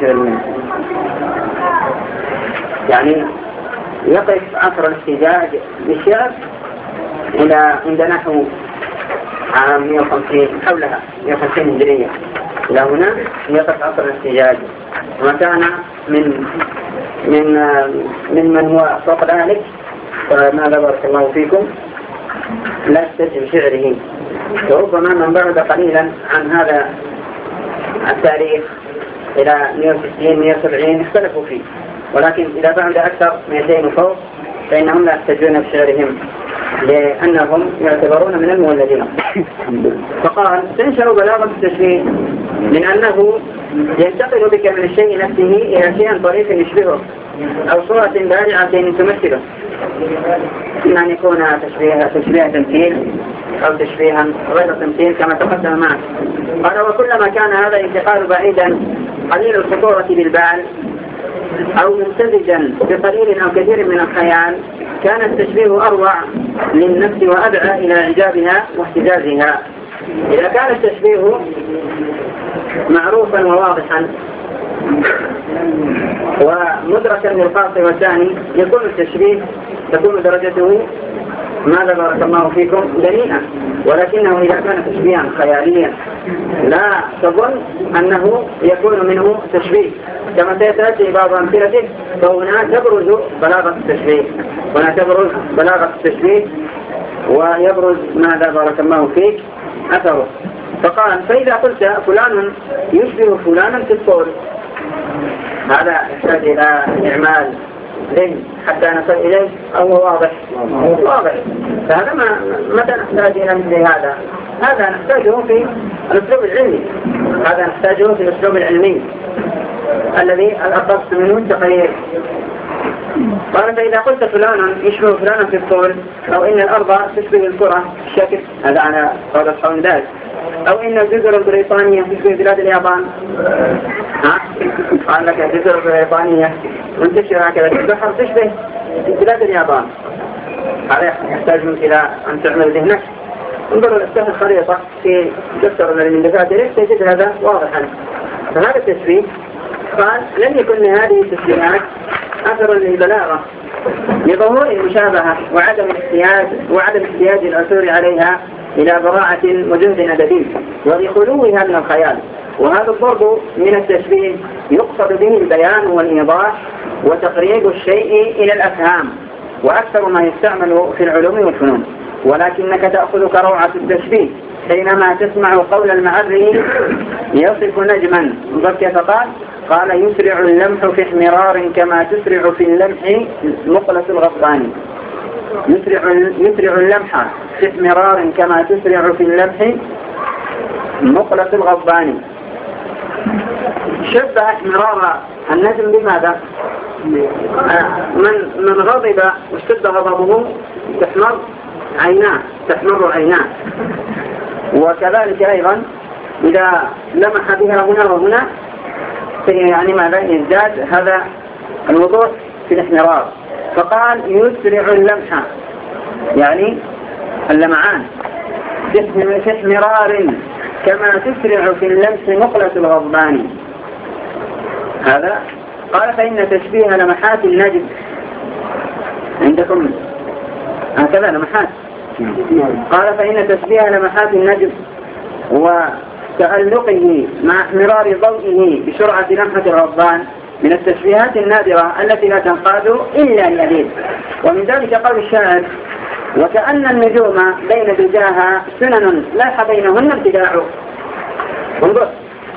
الشعريين، يعني يقف عصر الاحتجاج بالشعر إلى عند نحو عام 150 حولها 150 هجرية، إلى هنا يقف عصر الاحتجاج. وكان من هو فوق ذلك فماذا بارك الله فيكم لا يستجب شعره. وربما من بعد قليلا عن هذا التاريخ إلى 160 170 اختلفوا فيه، ولكن إذا بعد أكثر 200 وفوق فإنهم لا يحتجون بشعرهم لأنهم يعتبرون من المولدين. فقال تنشأ بلاغة التشبيه من أنه ينتقل بك من الشيء نفسه إلى شيء طريق يشبهه أو صورة بارعة تمثله، إما أن يكون تشبيه تمثيل أو تشبيها غير تمثيل كما تقدم معك. قال وكلما كان هذا الانتقال بعيدا قليل الخطورة بالبال أو ممتزجا بقليل أو كثير من الخيال كان التشبيه أروع للنفس وأدعى إلى إعجابها واحتجازها. إذا كان التشبيه معروفا وواضحا ومدركا للقاصر والثاني يكون التشبيه تكون درجته ماذا بارك الله فيكم دنيئة. ولكنه إذا كان تشبيها خياليا لا تظن أنه يكون منه تشبيه كما سيتأتي بعض أمثلته، فهنا تبرز بلاغة التشبيه، هنا تبرز بلاغة التشبيه ويبرز ماذا بارك الله فيك أثره. فقال فإذا قلت فلان يشبه فلانا في الطول، هذا يحتاج إلى إعمال ذهن حتى نصل إليه أو واضح. فهذا متى نحتاج إلى مثل هذا؟ هذا نحتاجه في الأسلوب العلمي، هذا نحتاجه في الأسلوب العلمي الذي الأقص منه التقرير. قال فإذا قلت فلانا يشبه فلانا في الطول، أو إن الأرض تشبه الكرة الشكل، هذا على قول أصحاب ذلك، أو إن الجزر البريطانية تشبه بلاد اليابان، قال لك الجزر البريطانية منتشرة هكذا في البحر تشبه بلاد اليابان. هذا يحتاج منك إلى أن تعمل ذهنك، انظروا افتح الخريطة في دفتر من دفاتره تجد هذا واضحا. فهذا التشبيه قال لم يكن لهذه التشبيهات أثر للبلاغة لظهور المشابهة وعدم احتياج العثور عليها إلى براعة وجهد أدبي ولخلوها من الخيال. وهذا الضرب من التشبيه يقصد به البيان والإيضاح وتقريب الشيء إلى الأفهام، وأكثر ما يستعمل في العلوم والفنون. ولكنك تأخذك روعة التشبيه حينما تسمع قول المعري يصف نجما. كيف قال يسرع اللمح في احمرار كما تسرع في اللمح مقلة الغضبان. يسرع اللمح في احمرار كما تسرع في اللمح مقلة الغضبان. شبه احمرار النجم بماذا؟ من غضب واشتد غضبه تحمر عيناه. وكذلك أيضا إذا لمح بها هنا وهنا يعني ماذا يزداد هذا الوضوح في الاحمرار. فقال يسرع اللمح يعني اللمعان في احمرار كما تسرع في اللمس مقلة الغضبان. هذا قال فإن تشبيه لمحات النجم عندكم هكذا لمحات. قال فإن تشبيه لمحات النجم وتألقه مع احمرار ضوئه بسرعة لمحة الغضبان من التشبيهات النادرة التي لا تنقاد إلا اليدين. ومن ذلك قول الشاعر وكأن النجوم بين دجاها سنن لاح بينهن ابتداع. انظر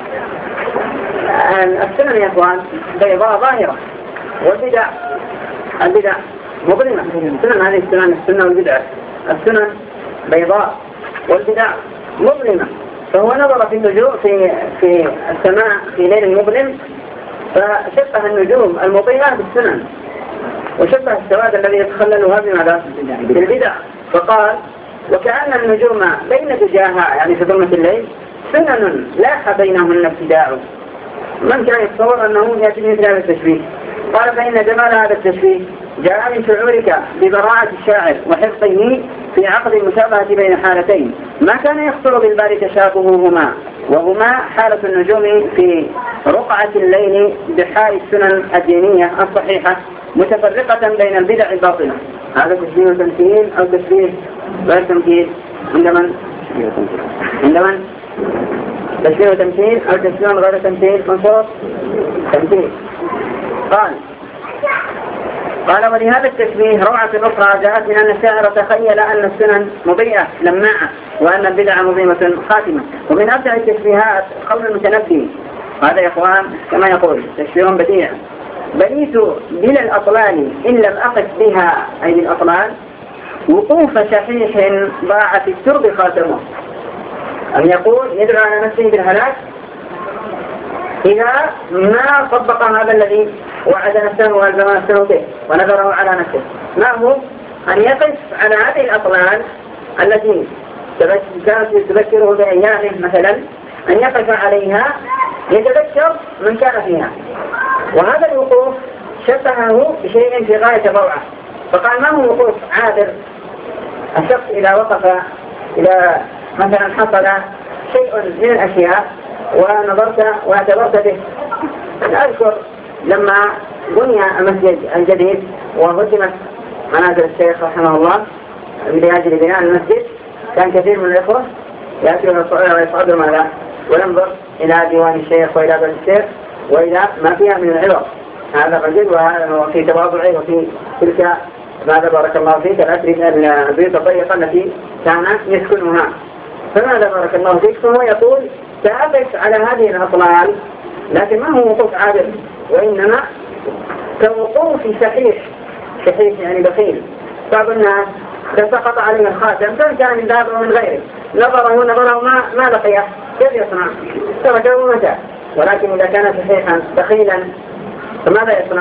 السنن يا اخوان بيضاء ظاهرة، والبدع البدع مظلمة. السنن هذه السنن والبدع، السنن بيضاء والبدع مظلمة. فهو نظر في النجوم في السماء في ليل مظلم فشبه النجوم المضيئة بالسنن، وشبه السواد الذي يتخللها بماذا؟ بالبدع. فقال وكأن النجوم بين دجاها يعني في ظلمة الليل سنن لاح بينهن ابتداع. من كان يتصور أنه يأتي مثل هذا التشبيه؟ قال فإن جمال هذا التشبيه جاء من شعورك ببراعة الشاعر وحرصه في عقد المشابهة بين حالتين ما كان يخطر بالبال تشابههما، وهما حالة النجوم في رقعة الليل بحال السنن الدينية الصحيحة متفرقة بين البدع الباطلة. هذا تشبيه وتمثيل أو تشبيه غير تمثيل؟ عند من؟ تشبيه وتمثيل أو تشبيه غير تمثيل؟ منصوص تمثيل. قال ولهذا التشبيه روعة أخرى جاءت من أن الشاعر تخيل أن السنن مضيئة لماعة وأن البدع مظيمة خاتمة. ومن أبدع التشبيهات قول المتنبي، هذا يا إخوان كما يقول تشبيه بديع: بنيت بلا الأطلال إن لم أقف بها، أي بالأطلال، وقوف شحيح ضاع في الترب خاتمه. أن يقول يدعو على نفسه بالهلاك إذا ما طبق هذا الذي وعد نفسه وألزم نفسه به ونذره على نفسه. ما هو؟ أن يقف على هذه الأطلال التي كانت تذكره بأيامه مثلا، أن يقف عليها يتذكر من كان فيها. وهذا الوقوف شبهه بشيء في غاية الروعة، فقال ما هو وقوف عابر؟ الشخص إذا وقف، إذا مثلا حصل شيء من الأشياء ونظرت واعتبرت به. أنا أذكر لما بني المسجد الجديد وهدمت منازل الشيخ رحمه الله لأجل بناء المسجد، كان كثير من الإخوة يأتون ويصعدوا ماذا وينظر إلى ديوان الشيخ وإلى بلد الشيخ وإلى ما فيها من العبر. هذا الرجل وفي تواضعه وفي تلك ماذا بارك الله فيك البيوت الضيقة التي كان يسكنها. فماذا بارك الله فيك؟ فهو يقول سأقف على هذه الأطلال، لكن ما هو وقوف عابر، وإنما كوقوف شحيح يعني بخيل. بعض الناس سقط عليه الخاتم كان من ذهب ومن غيره، نظره ما لقيه، كيف يصنع؟ تركه ومتى. ولكن إذا كان شحيحا بخيلا فماذا يصنع؟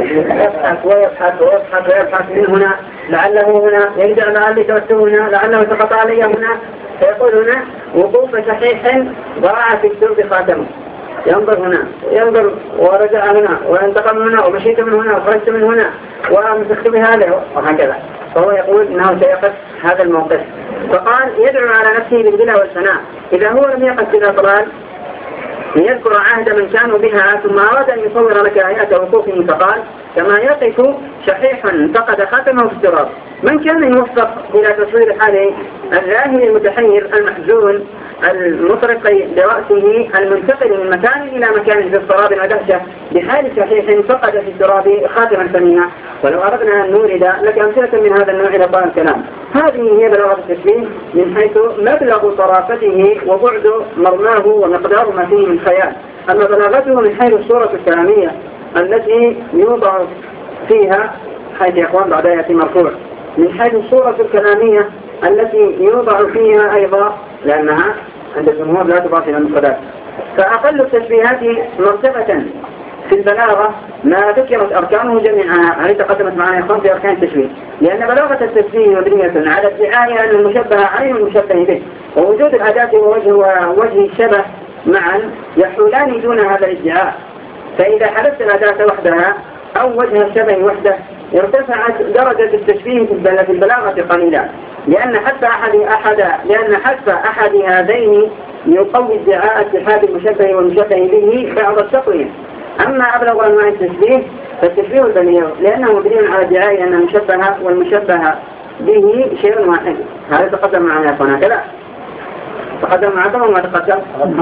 يبحث من هنا لعله هنا يرجع لعلي توسه هنا لعله سقط علي هنا. فيقول هنا وقوف شحيح ضاع في الترب خاتمه. ينظر هنا ينظر ورجع هنا وانتقل من هنا ومشيت من هنا وخرجت من هنا ومسكت بهذا وهكذا. فهو يقول انه سيقف هذا الموقف. فقال يدعو على نفسه بالبلا والفناء. اذا هو لم يقف بالاطلال ليذكر عهد من كانوا بها، ثم اراد ان يصور لك ايات وقوفه فقال كما يقف شحيح فقد خاتمه في التراب. من كان يوفق الى تصوير حاله الراهن المتحير المحزون المطرق برأسه المنتقل من مكان إلى مكان في اضطراب ودهشة بحال شحيح فقد في التراب خاتما ثمينا. ولو أردنا أن نورد لك أمثلة من هذا النوع لطال الكلام. هذه هي بلاغة التشبيه من حيث مبلغ طرافته وبعد مرماه ومقدار ما فيه من خيال. أما بلاغته من حيث الصورة الكلامية التي يوضع فيها، حيث يا أخوان بعد يأتي مرفوع، من حيث الصورة الكلامية التي يوضع فيها أيضا، لأنها عند الجمهور لا تضاف إلى المفردات. فأقل التشبيهات مرتبة في البلاغة ما ذكرت أركانه جميعا. هذه تقدمت معنا يا في أركان التشبيه، لأن بلاغة التشبيه مبنية على ادعاء أن المشبه عين المشبه به، ووجود الأداة ووجه الشبه معا يحولان دون هذا الادعاء. فإذا حدثت الأداة وحدها أو وجه الشبه وحده ارتفعت درجة التشبيه في البلاغة قليلا، لأن حذف أحد هذين يقوي ادعاء اتحاد المشبه والمشبه به بعض التقوية. أما أبلغ أنواع التشبيه فالتشبيه البليغ، لأنه مبني على ادعاء أن المشبه والمشبه به شيء واحد. هذا تقدم معنا هنا كذا، تقدم معكم وما تقدم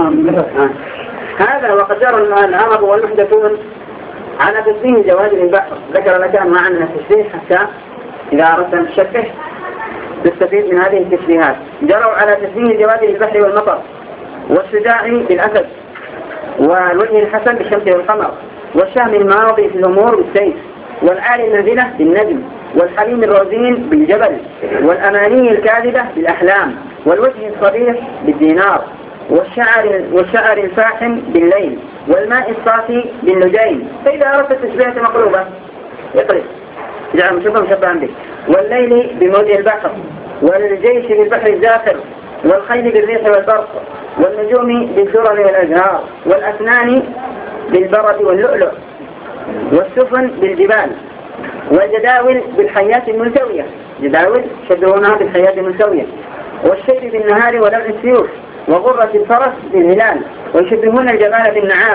هذا. وقد جرى العرب والمحدثون على تشبيه جواهر البحر. ذكر لك ما عندنا التشبيه حتى إذا أردت أن تشبه تستفيد من هذه التشبيهات. جروا على تشبيه جواهر البحر والمطر، والشجاع بالأسد، والوجه الحسن بالشمس والقمر، والشهم الماضي في الأمور بالسيف، والعالي المنزلة بالنجم، والحليم الرزين بالجبل، والأماني الكاذبة بالأحلام، والوجه الصبيح بالدينار، والشعر الفاحم بالليل، والماء الصافي باللجين. فإذا أردت التشبيهة مقلوبة يقرب جعل مشبه به. والليل بموج البحر، والجيش بالبحر الزاخر، والخيل بالريح والبرق، والنجوم بالذرر والأزهار، والأسنان بالبرد واللؤلؤ، والسفن بالجبال، والجداول بالحياة الملتوية. جداول شبهونها بالحياة الملتوية. والشيب بالنهار ولمع السيوف، وغرة الفرس بالهلال. ويشبهون الجبال بالنعامة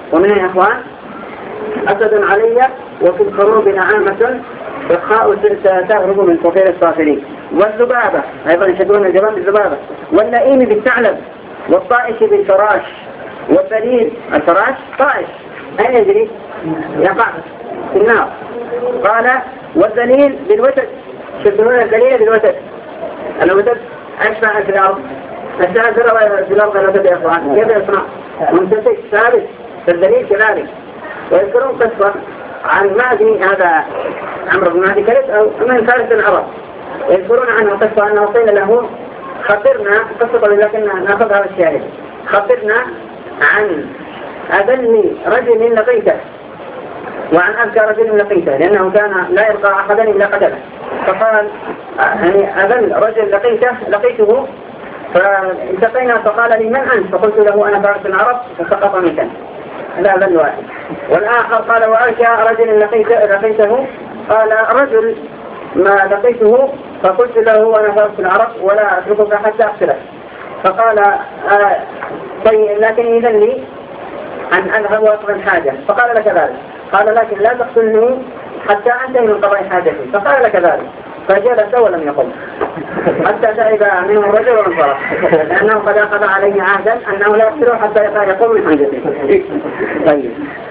ومن يا إخوان أسد علي وفي الخروب نعامة رخاء تهرب من صفير الصافرين. والذبابة أيضا يشبهون الجبان بالذبابة. واللئيم بالثعلب. والطائش بالفراش. والدليل الفراش طائش أين يجري؟ يقع في النار. قال والدليل بالوتد، يشبهون الدليل بالوتد. الوتد أشبه في الأرض، أشبه في الأرض الوتد يا إخوان. كيف يصنع؟ ممتسك ثابت. فالدليل كذلك. ويذكرون قصة عن مهدي، هذا عمرو بن مهدي كلب أو من فارس العرب، يذكرون عنه قصة أنه قيل له خبرنا، قصة لكن نأخذها بالشاهد، خبرنا عن أذل رجل لقيته وعن أذكى رجل لقيته، لأنه كان لا يلقى أحدا إلا قتله. فقال يعني أذل رجل لقيته فالتقينا فقال لي من أنت؟ فقلت له أنا فارس العرب، فسقط ميتا. هذا أذل واحد. والآخر قال وأرجى رجل لقيته، قال رجل ما لقيته فقلت له أنا فارس العرب ولا أتركك حتى أقتلك. فقال طيب لكن إذن لي أن أذهب وأقضي حاجة. فقال لك ذلك. قال لكن لا تقتلني حتى أنتهي من قضاء حاجتي. فقال لك ذلك. فجلس ولم يقم حتى تعب منه الرجل وانصرف، لأنه قد أخذ عليه عهدا أنه لا يقتله حتى يقوم من حاجته. طيب.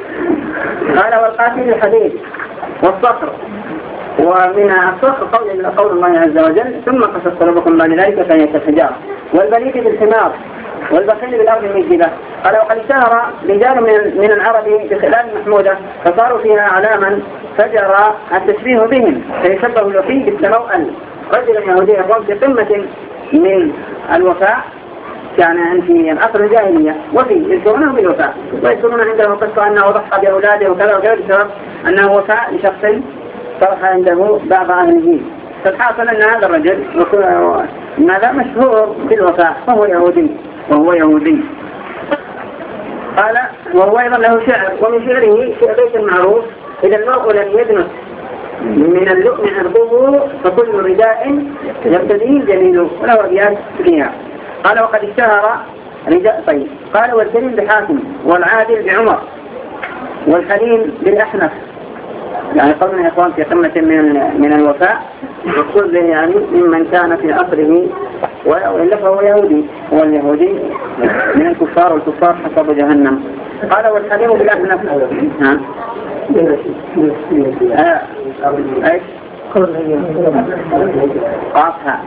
قال والقاتل الحديد والصخر. ومن الصخر قول الله عز وجل ثم قصت قلوبكم بعد ذلك فهي كالحجارة. والبليد بالحمار. والبخيل بالأرض المجدبة. قال وقد اشتهر رجال من العرب بخلال محمودة فصاروا فيها علاما فجرى التشبيه بهم، فيشبه الوفي بالتموأل. رجل يهودي يقوم في قمة من الوفاء، كان في العصر الجاهلية وفي يذكرونه بالوفاء، ويذكرون عنده قصة أنه ضحى بأولاده وكذا وكذا بسبب أنه وفاء لشخص صرح عنده بعض أهله. فالحاصل أن هذا الرجل ماذا مشهور بالوفاء، وهو يهودي. قال وهو أيضا له شعر، ومن شعره بيت معروف إذا المرء لم يدنس من اللؤم عرضه فكل رداء يبتديه جميله، وله أبيات فيها. قال وقد اشتهر رجاء. طيب. قال والكريم بحاتم والعادل بعمر والحليم بالأحنف. يعني قولنا يا إخوان في قمة من الوفاء، يقول به يعني ممن كان في أصله وإلا فهو يهودي، هو اليهودي من الكفار، والكفار حسب جهنم. قال والحليم بالأحنف. ها؟ ايش؟ قاطها.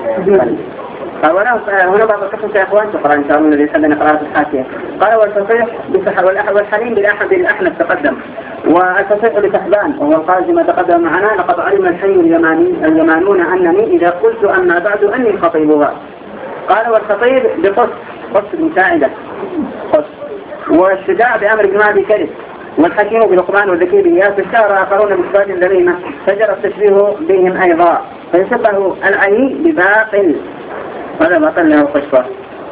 هنا بعض القصص يا اخوان تقرأ ان شاء الله الذي يحب قراءة الحاشية. قال والفصيح والحليم بالأحنف تقدم. والفصيح لتحبان وهو القائل ما تقدم معنا لقد علم الحي اليمانون أنني إذا قلت أما بعد أني خطيبها. قال والخطيب بقص مساعدة قص. والشجاع بأمر جماعة كلب. والحكيم بلقمان والذكي بإياس. اشتهر آخرون بصفات ذميمة فجر التشبيه بهم أيضا، فيشبه العي بباطل، وهذا باطل له قشفة.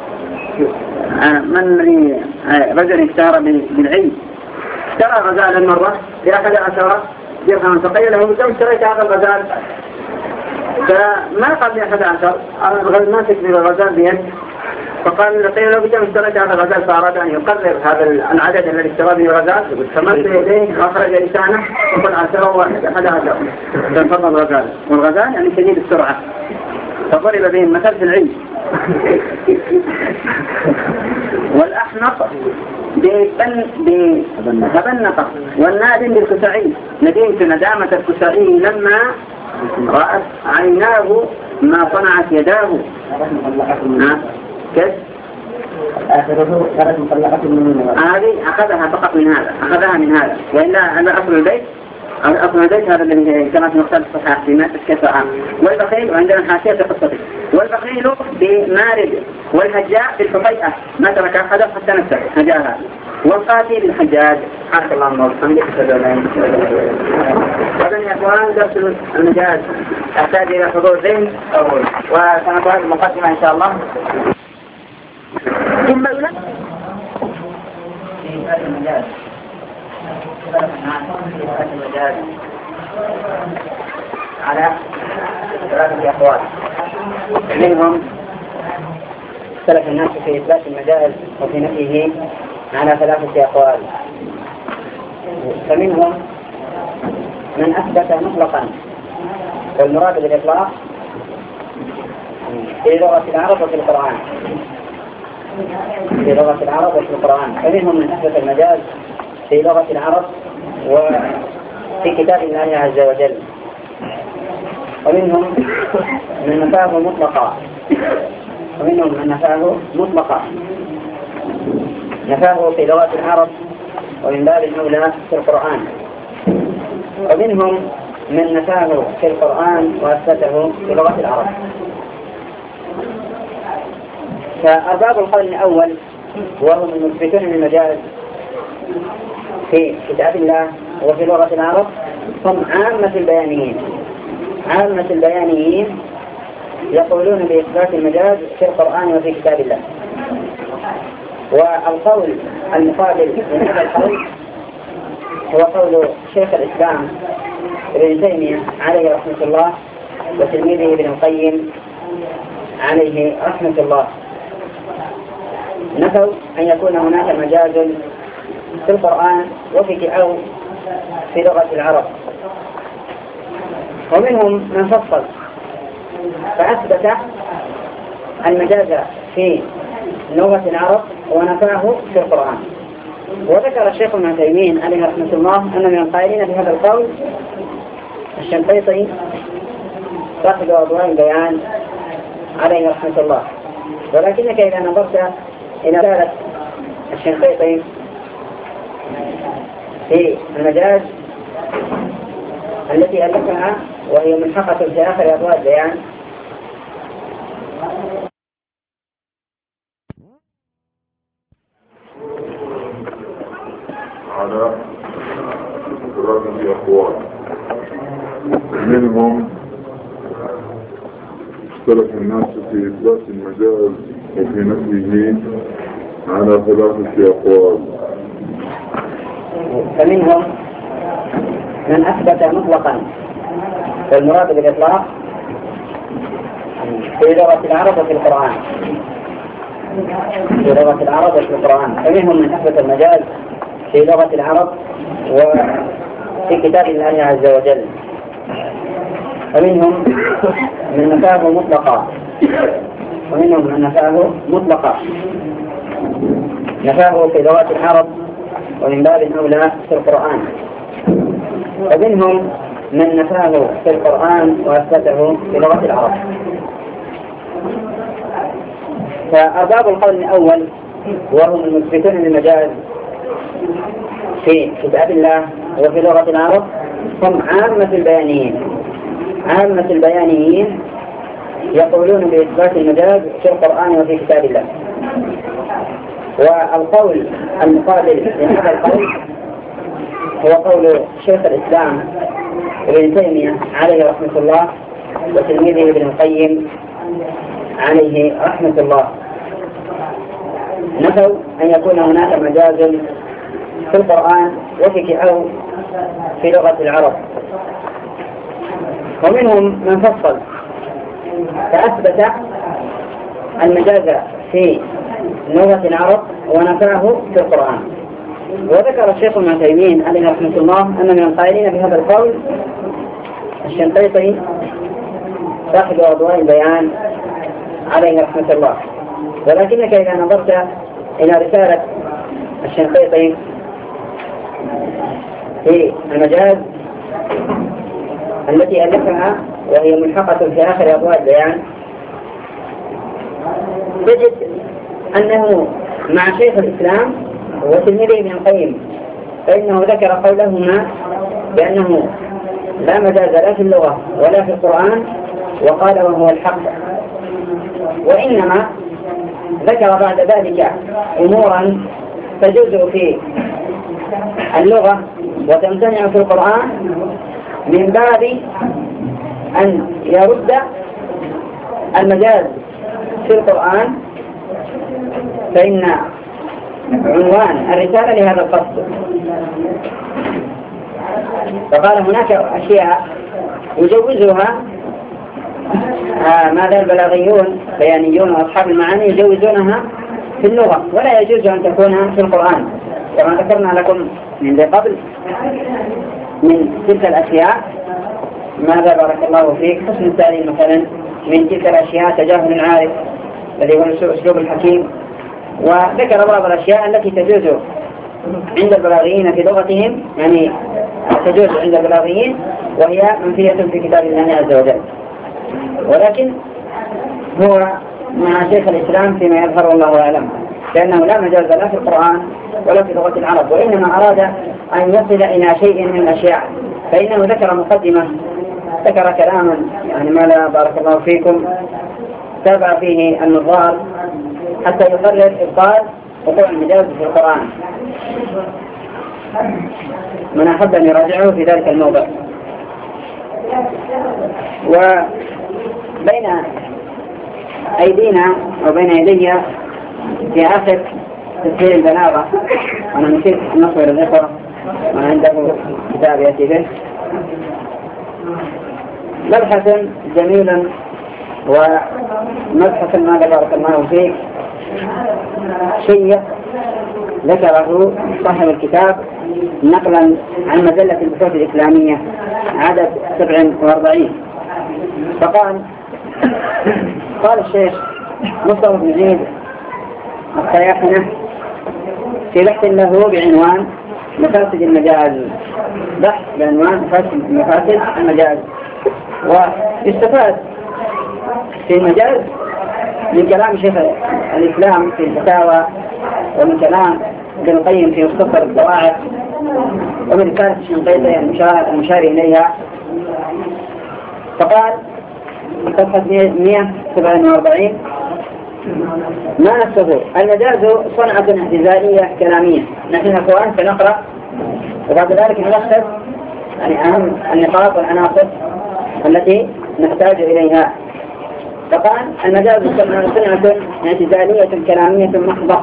من رجل اشتهر بالعي، اشترى غزالا مرة ب11 درهما، فقيل له كم اشتريت هذا الغزال؟ فما قال ب11، ما تكذب الغزال بيد. فقال قيل له بكم اشتريت هذا الغزال؟ فأراد أن يقرر هذا العدد الذي اشترى به الغزال، فمد يديه وأخرج لسانه وقال 11 فانفضل الغزال. والغزال يعني شديد السرعة، فضرب بهم مثل في العلم. والأحنق بهبنقة. والنادم بالكسعي. ندمت ندامة الكسعي لما رأت عيناه ما صنعت يداه. كيف؟ هذه أخذها فقط من هذا، أخذها من هذا، وإلا هذا أصل البيت. أصل البيت هذا الذي كما في مختلف الصحاح في مات الكفاءة. والبخيل وعندنا حاشية في قصته. والبخيل بمارد. والهجاء بالحقيقة ما ترك أحدا حتى نفسه هجاها. والقاتل بالحجاج. حرك الله وبحمدك أشهد أن لا إله إلا أنت. هذا يا أخوان درس المجاز أحتاج إلى حضور ذهن وسنقرأ المقدمة إن شاء الله. ثم المجاز على 3 أقوال، منهم اختلف الناس في إثبات المجاز وفي نفيه على 3 أقوال. فمنهم من أثبت مطلقا، والمراد بالإطلاق في لغة العرب وفي القرآن، في لغة العرب وفي القرآن. فمنهم من أثبت المجاز في لغة العرب وفي كتاب الله عز وجل، ومنهم من نفاه مطلقا، ومنهم من نفاه مطلقا، نفاه في لغة العرب ومن باب الأولى في القرآن، ومنهم من نفاه في القرآن وأثبته في لغة العرب. فأرباب القول الأول وهم المثبتون للمجاز في كتاب الله وفي لغة العرب هم عامة البيانيين. عامة البيانيين يقولون بإثبات المجاز في القرآن وفي كتاب الله. والقول المقابل لهذا القول هو قول شيخ الإسلام ابن تيمية عليه رحمة الله وتلميذه ابن القيم عليه رحمة الله. نفوا أن يكون هناك مجاز في القرآن أو في لغة العرب. ومنهم من فصل فأثبت المجاز في لغة العرب ونفاه في القرآن. وذكر الشيخ ابن تيمية عليه رحمة الله أن من القائلين بهذا القول الشنقيطي صاحب أضواء البيان عليه رحمة الله. ولكنك إذا نظرت إلى رسالة الشنقيطي في المجاز التي ألفها وهي ملحقة في آخر أضواء البيان على ثلاثة أقوال. منهم اختلف الناس في إثبات المجاز وفي نفيه على ثلاثة أقوال. فمنهم من أثبت مطلقا، والمراد بالإطلاق في لغة العرب وفي القرآن، في لغة العرب وفي القرآن. فمنهم من أثبت المجاز في لغة العرب وفي كتاب الله عز وجل، ومنهم من نفاه مطلقا، ومنهم من نفاه مطلقا، نفاه في لغة العرب ومن باب أولى في القرآن، ومنهم من نفاه في القرآن وأثبته في لغة العرب. فأرباب القول الأول وهم المثبتون للمجاز في كتاب الله وفي لغة العرب هم عامة البيانيين. عامة البيانيين يقولون بإثبات المجاز في القرآن وفي كتاب الله. والقول المقابل لهذا القول هو قول شيخ الإسلام ابن تيمية عليه رحمة الله وتلميذه ابن القيم عليه رحمة الله. نفوا أن يكون هناك مجاز في القرآن أو في لغة العرب. ومنهم من فصل فأثبت المجاز في لغة العرب ونفاه في القرآن. وذكر الشيخ ابن تيمية عليه رحمة الله أن من القائلين بهذا القول الشنقيطي صاحب أضواء البيان عليه رحمة الله. ولكنك إذا نظرت إلى رسالة الشنقيطي في المجاز التي ألفها وهي ملحقة في آخر أضواء البيان تجد أنه مع شيخ الإسلام وتلميذه ابن القيم فإنه ذكر قولهما بأنه لا مجاز لا في اللغة ولا في القرآن، وقال وهو الحق. وإنما ذكر بعد ذلك أمورا تجوز في اللغة وتمتنع في القرآن من باب أن يرد المجاز في القرآن، فإن عنوان الرسالة لهذا القصد. فقال هناك أشياء يجوزها ماذا البلاغيون بيانيون وأصحاب المعاني يجوزونها في اللغة، ولا يجوز أن تكون في القرآن، كما ذكرنا لكم من قبل من تلك الأشياء ماذا بارك الله فيك؟ حسن التعليم مثلا من تلك الأشياء تجاهل العارف الذي هو أسلوب الحكيم. وذكر بعض الأشياء التي تجوز عند البلاغيين في لغتهم، يعني تجوز عند البلاغيين وهي منفية في كتاب الله عز وجل. ولكن هو مع شيخ الإسلام فيما يظهر الله أعلم، لأنه لا مجاز لا في القرآن ولا في لغة العرب، وإنما أراد أن يصل إلى شيء من الأشياء، فإنه ذكر مقدمة، ذكر كلاما يعني ما لا بارك الله فيكم تابع فيه النظار حتى يقرر إبطال وقوع المجاز في القرآن. من أحب أن يراجعه في ذلك الموضع. وبين أيدينا وبين يدي في آخر تسجيل البلاغة، أنا نسيت نصر الإخوة ما عنده كتاب يأتي به، مبحث جميل ومبحث ما بارك الله فيه شيء ذكره صاحب الكتاب نقلا عن مجلة البحوث الإسلامية عدد 47. فقال الشيخ مصطفى بن زيد الصياحنة في بحث له بعنوان مفاسد المجاز، بحث بعنوان مفاسد المجاز. واستفاد في المجاز من كلام شيخ الإسلام في الفتاوى، ومن كلام ابن القيم في مختصر القواعد، ومن رسالة الشنقيطي المشار إليها. فقال صفحة 147 ما نفسه المجاز صنعة اعتزالية كلامية. نحن الأخوان سنقرأ وبعد ذلك نلخص يعني أهم النقاط والعناصر التي نحتاج إليها. فقال المجاز صنعة اعتزالية كلامية محضة.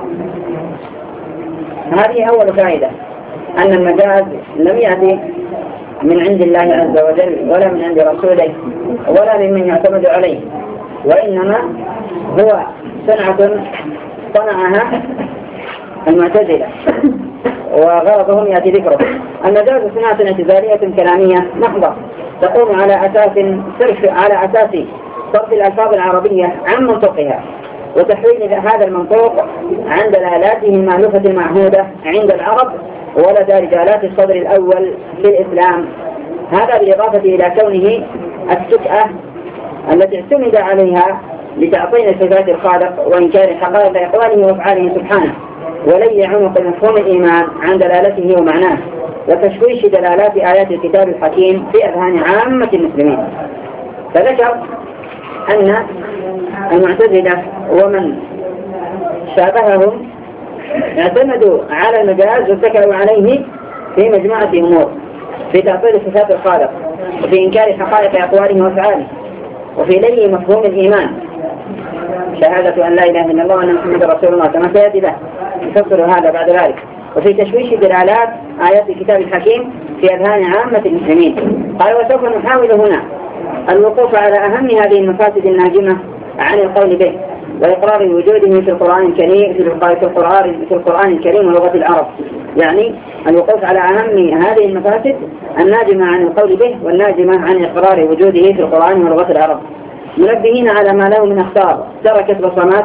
هذه أول فائدة، أن المجاز لم يأتي من عند الله عز وجل ولا من عند رسوله ولا ممن يعتمد عليه، وإنما هو صنعة صنعها المعتزلة وغرضهم يأتي ذكره. المجاز صنعة اعتزالية كلامية محضة تقوم على أساس صرف الألفاظ العربية عن منطقها وتحويل هذا المنطوق عن دلالاته المألوفة المعهودة عند العرب ولدى رجالات الصدر الأول في الإسلام. هذا بالإضافة إلى كونه السكأة التي اعتمد عليها لتعطين صفات الخالق وإنكار حقائق أقواله وأفعاله سبحانه، ولي عنق مفهوم الإيمان عن دلالته ومعناه، وتشويش دلالات آيات الكتاب الحكيم في أذهان عامة المسلمين. فذكر أن المعتزلة ومن شابههم اعتمدوا على المجاز واتكلوا عليه في مجموعة أمور: في تعطيل صفات الخالق، وفي إنكار حقائق أقواله وأفعاله، وفي لي مفهوم الإيمان شهادة أن لا إله إلا الله وأن محمدا رسول الله كما سيأتي له يفسر هذا بعد ذلك، وفي تشويش دلالات آيات الكتاب الحكيم في أذهان عامة المسلمين. قال وسوف نحاول هنا الوقوف على أهم هذه المفاسد الناجمة عن القول به وإقرار وجوده في القرآن الكريم في القرآن الكريم ولغة العرب، يعني الوقوف على أهم هذه المفاسد الناجمة عن القول به والناجمة عن إقرار وجوده في القرآن ولغة العرب، منبهين على ما له من أخطار تركت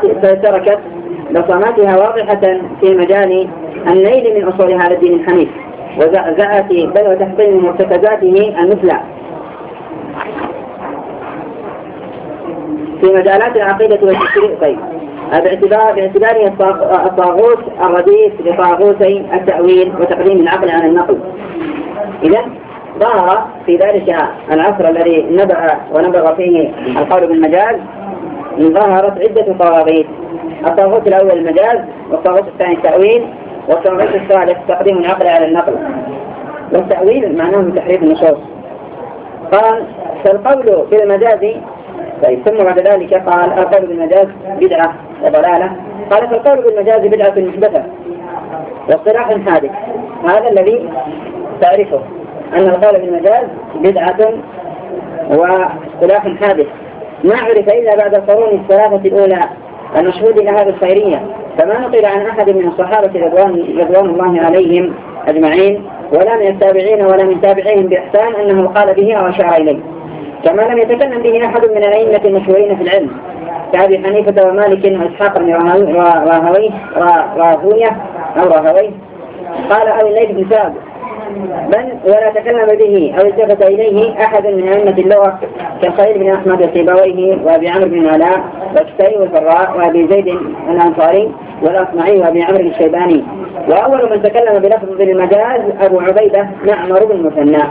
بصماتها واضحة في مجال النيل من أصول هذا الدين الحنيف وزعزعة بل وتحطيم مرتكزاته المثلى في مجالات العقيدة والتشريع. طيب باعتباره الطاغوت الرديف لطاغوتي التأويل وتقديم العقل عن النقل. إذا ظهر في ذلك العصر الذي نبغ فيه القول بالمجاز ظهرت عدة طواغيت: الطاغوت الأول المجاز، والطاغوت الثاني التأويل، والطاغوت الثالث تقديم العقل على النقل. والتأويل معناه تحريف النصوص. قال فالقول بالمجاز ثم بعد ذلك قال القول بالمجاز بدعة وضلالة. قال فالقول بالمجاز بدعة محدثة واصطلاح حادث. هذا الذي تعرفه أن القول بالمجاز بدعة واصطلاح حادث ما عرف إلا بعد القرون الثلاثة الأولى المشهود لهذه الخيرية، فما نقل عن أحد من الصحابة رضوان الله عليهم أجمعين ولا من التابعين ولا من تابعيهم بإحسان أنه قال به أو أشار إليه، كما لم يتكلم به أحد من الأئمة المشهورين في العلم كأبي حنيفة ومالك وإسحاق بن راهويه قال أو الليث بن سعد، بل ولا تكلم به أو التفت إليه أحد من أئمة اللغة كالخليل بن أحمد وسيبويه وأبي عمرو بن العلاء والكسائي والفراء وأبي زيد الأنصاري والأصمعي وأبي عمرو الشيباني. وأول من تكلم بلفظ المجاز أبو عبيدة معمر بن المثنى.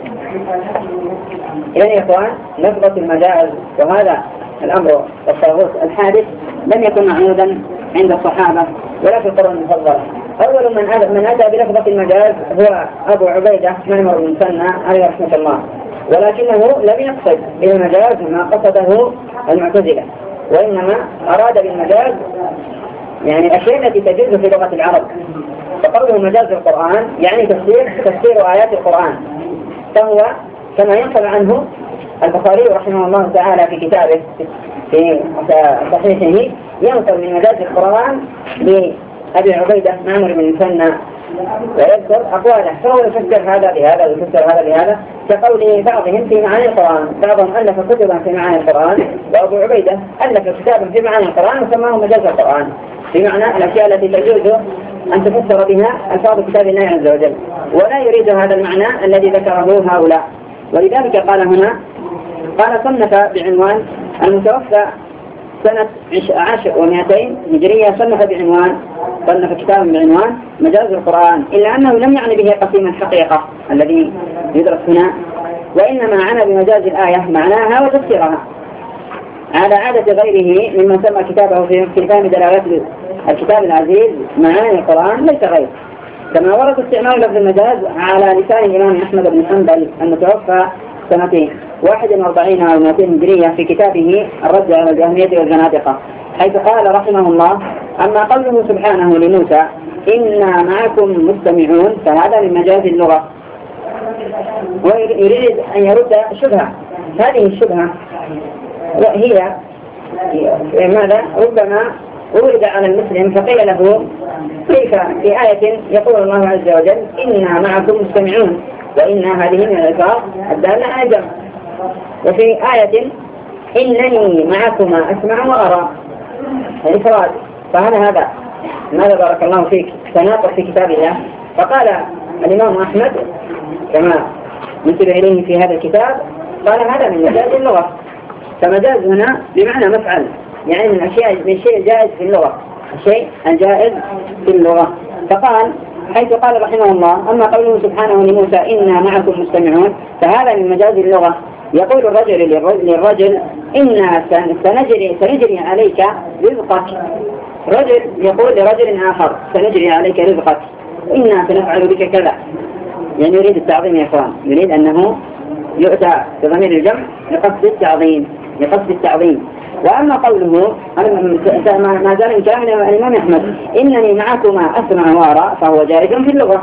إذن يا إخوان، لفظة المجاز وهذا الأمر الطاغوت الحادث لم يكن معهودا عند الصحابة ولا في القرون المفضلة. أول من أتى بلفظة المجاز هو أبو عبيدة معمر بن المثنى عليه رحمة الله، ولكنه لم يقصد بالمجاز ما قصده المعتزلة، وإنما أراد بالمجاز يعني الأشياء التي تجوز في لغة العرب. فقوله مجاز القرآن يعني تفسير آيات القرآن، فهو كما ينقل عنه البخاري رحمه الله تعالى في كتابه في صحيحه ينقل من مجاز القرآن لأبي عبيدة معمر بن المثنى ويذكر أقواله، فهو يفسر هذا بهذا ويفسر هذا بهذا، كقول بعضهم في معاني القرآن، بعضهم ألف كتبا في معاني القرآن، وأبو عبيدة ألف كتابا في معاني القرآن وسماه مجاز القرآن، بمعنى الأشياء التي تجوز أن تفسر بها ألفاظ كتاب الله عز وجل، ولا يريد هذا المعنى الذي ذكره هؤلاء. ولذلك قال هنا، قال صنف بعنوان المتوفى سنة 10 و200 هجرية، صنف كتابا بعنوان مجاز القرآن، إلا أنه لم يعني به قسيم الحقيقة الذي يدرس هنا، وإنما عنى بمجاز الآية معناها وتفسيرها على عادة غيره ممن سمى كتابه في فهم دلالات الكتاب العزيز معاني القرآن ليس غير، كما ورد استعمال لفظ المجاز على لسان الإمام أحمد بن حنبل المتوفى سنة 41 أو 200 هجرية في كتابه الرد على الجهمية والزنادقة، حيث قال رحمه الله: أما قوله سبحانه لموسى إنا معكم مستمعون فهذا من مجاز اللغة، ويريد أن يرد شبهة. هذه الشبهة هي ماذا؟ ربما ورد على المسلم فقيل له: كيف في آية يقول الله عز وجل إنا معكم مستمعون، وإنا هذه من الألفاظ الدالة على الجمع، وفي آية إنني معكما أسمع وأرى الإفراد، فهل هذا ماذا بارك الله فيك تناقض في كتاب الله؟ فقال الإمام أحمد كما نسب إليه في هذا الكتاب، قال هذا من مجاز اللغة، فمجاز هنا بمعنى مفعل، يعني من الشيء الجائز في اللغة، الشيء الجائز في اللغة. فقال حيث قال رحمه الله: أما قوله سبحانه لموسى إنا معكم مستمعون فهذا من مجاز اللغة، يقول الرجل للرجل إنا سنجري عليك رزقك، رجل يقول لرجل آخر سنجري عليك رزقك، إنا سنفعل بك كذا، يعني يريد التعظيم يا إخوان، يريد أنه يؤتى بضمير الجمع لقصد التعظيم. وأما قوله ما زال من كلام الإمام أحمد إنني معكما أسمع وأرى فهو جائز في اللغة،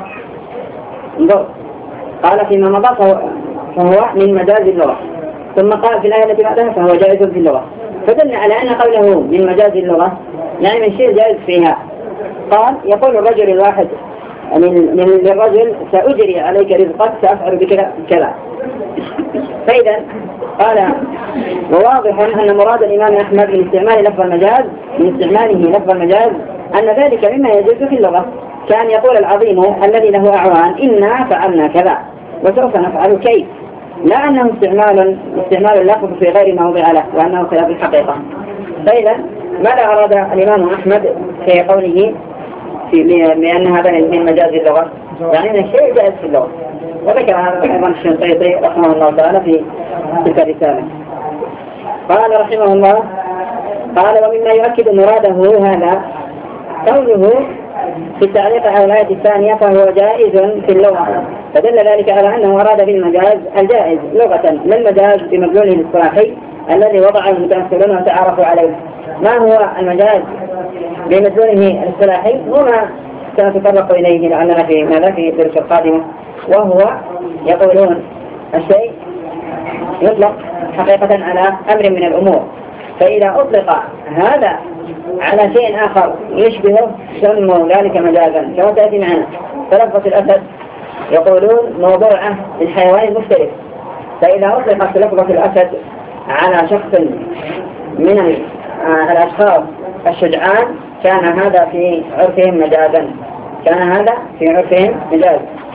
قال فيما مضى فهو من مجاز اللغة، ثم قال في الآية التي بعدها فهو جائز في اللغة، فدل على أن قوله من مجاز اللغة يعني من شيء جائز فيها. قال يقول الرجل الواحد للرجل سأجري عليك رزقك سأفعل بك كذا. فإذا قال وواضح أن مراد الإمام أحمد من استعماله لفظ المجاز أن ذلك مما يجوز في اللغة، كان يقول العظيم الذي له أعوان إنا فعلنا كذا وسوف نفعل كيف، لا أنه استعمال اللفظ في غير موضع له وأنه خلاف الحقيقة. فإذا ماذا أراد الإمام أحمد في قوله بأن هذا من مجاز اللغة؟ يعني أن الشيء جائز في اللغة، وذكر هذا أيضا الشنقيطي رحمه الله تعالى في تلك الرسالة. قال رحمه الله: قال ومما يؤكد مراده هذا قوله في التعليق على الآية الثانية فهو جائز في اللغة، فدل ذلك على أنه أراد بالمجاز الجائز لغة، لا المجاز بمدلوله الاصطلاحي الذي وضعه المتأخرون وتعارفوا عليه. ما هو المجاز بمدلوله الاصطلاحي؟ وما سنتطرق إليه لعلنا في الدرس القادمة، وهو يقولون الشيء يطلق حقيقة على أمر من الأمور، فإذا أطلق هذا على شيء آخر يشبهه سموا ذلك مجازا، كما تأتي معنا. فلفظة الأسد يقولون موضوعه الحيوان المفترس، فإذا أطلقت لفظة الأسد على شخص من الأشخاص الشجعان كان هذا في عرفهم مجازا، كان هذا في عرفهم مجاز.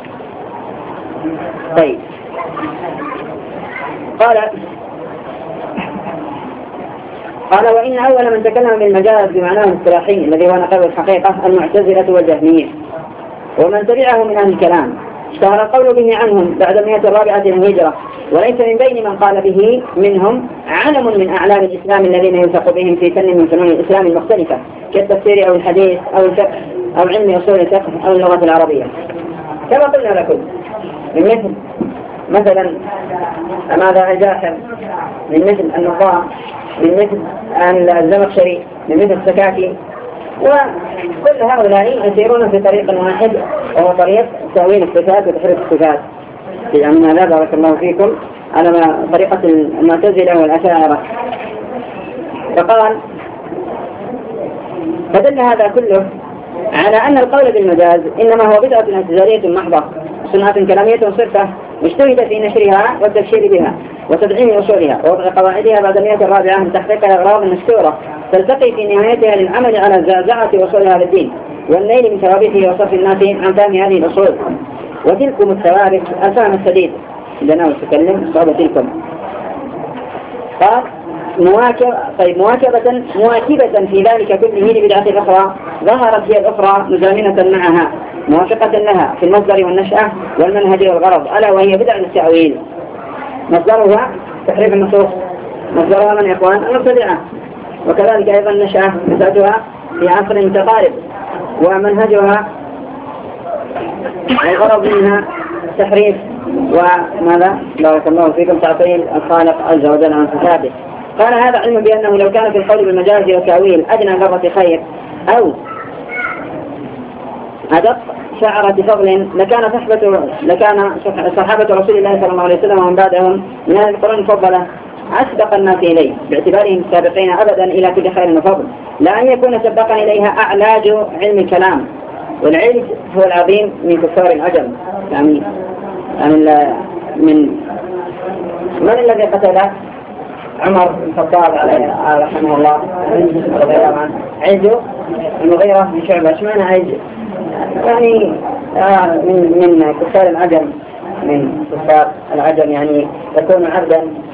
طيب، قال وإن أول من تكلم بالمجاز بمعناه الاصطلاحي الذي هو نقل الحقيقة المعتزلة والجهمية ومن تبعه من أهل الكلام، اشتهر القول به عنهم بعد 104 للهجرة، وليس من بين من قال به منهم علم من أعلام الإسلام الذين يلتق بهم في فن من فنون الإسلام المختلفة كالتفسير أو الحديث أو الفقه أو علم أصول الفقه أو اللغة العربية. كما قلنا لكم من مثلا ماذا الجاحظ، من مثل النظام، من مثل الزمخشري، من مثل السكاكي، وكل هؤلاء يسيرون في طريق واحد وهو طريق تأويل الصفات وتحريف الصفات، يعني هذا بارك الله فيكم على طريقة المعتزلة والأشاعرة. فقال فدل هذا كله على أن القول بالمجاز إنما هو بدعة اعتزالية محضة، صنعة كلامية صرفة مجتهدة في نشرها والتبشير بها وتدعيم أصولها ووضع قواعدها بعد 104 لتحقيق الأغراض المشتورة تلتقي في نهايتها للعمل على زعزعة أصولها للدين والنيل من ثوابته وصرف الناس عن فهم هذه الأصول. وتلكم الثوابت الفهم السديد، إذا ناوي تكلم صعب تلكم. قال مواكبة في ذلك كله لبدعة الأخرى ظهرت هي الأخرى مزامنة معها موافقة لها في المصدر والنشأة والمنهج والغرض، ألا وهي بدعة التأويل. مصدرها تحريف النصوص، مصدرها من إخوان المبتدعة، وكذلك أيضا النشأة بدعتها في عصر متقارب، ومنهجها والغرض منها تحريف وماذا بارك الله فيكم تعطيل الخالق عز وجل عن صفاته. قال هذا علم بأنه لو كان في القول بالمجاز والتأويل أدنى ذرة خير أو أدق شعرة فضل لكان صحابة رسول الله صلى الله عليه وسلم ومن بعدهم من هذه القرون المفضلة أسبق الناس إليه باعتبارهم السابقين أبدا إلى كل خير وفضل، لا أن يكون سبقا إليها أعلاج علم الكلام. والعلم هو العظيم من كفار العجم، يعني من الذي قتله عمر بن الخطاب رحمه الله رضي الله عنه؟ عز المغيرة بن شعبة. اشمعنى عز؟ يعني من كفار العجم، من كفار العجم، يعني يكون عبدا